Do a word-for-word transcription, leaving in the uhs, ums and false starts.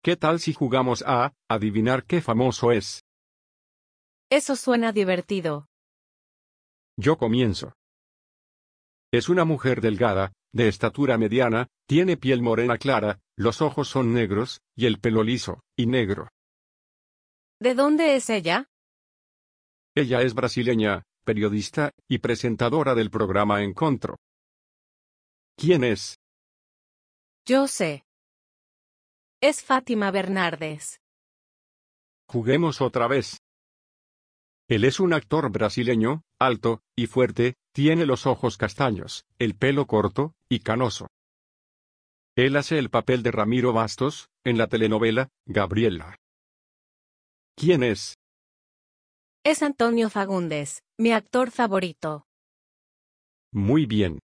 ¿Qué tal si jugamos a adivinar qué famoso es? Eso suena divertido. Yo comienzo. Es una mujer delgada, de estatura mediana, tiene piel morena clara, los ojos son negros, y el pelo liso y negro. ¿De dónde es ella? Ella es brasileña, periodista y presentadora del programa Encontro. ¿Quién es? Yo sé. Es Fátima Bernardes. Juguemos otra vez. Él es un actor brasileño, alto y fuerte, tiene los ojos castaños, el pelo corto y canoso. Él hace el papel de Ramiro Bastos, en la telenovela Gabriela. ¿Quién es? Es Antonio Fagundes, mi actor favorito. Muy bien.